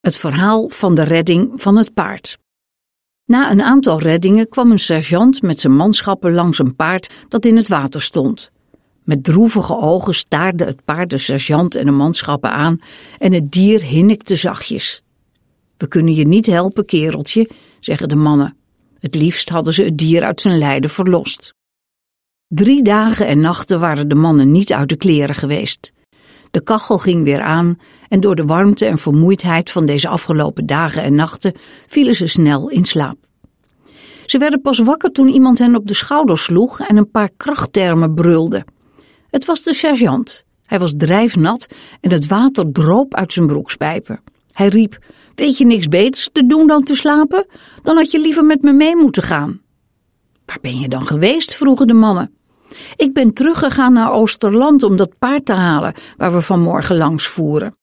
Het verhaal van de redding van het paard. Na een aantal reddingen kwam een sergeant met zijn manschappen langs een paard dat in het water stond. Met droevige ogen staarde het paard de sergeant en de manschappen aan en het dier hinnikte zachtjes. We kunnen je niet helpen, kereltje, zeggen de mannen. Het liefst hadden ze het dier uit zijn lijden verlost. 3 dagen en nachten waren de mannen niet uit de kleren geweest. De kachel ging weer aan en door de warmte en vermoeidheid van deze afgelopen dagen en nachten vielen ze snel in slaap. Ze werden pas wakker toen iemand hen op de schouder sloeg en een paar krachttermen brulde. Het was de sergeant. Hij was drijfnat en het water droop uit zijn broekspijpen. Hij riep: "Weet je niks beters te doen dan te slapen? Dan had je liever met me mee moeten gaan." "Waar ben je dan geweest?" vroegen de mannen. "Ik ben teruggegaan naar Oosterland om dat paard te halen waar we vanmorgen langs voeren."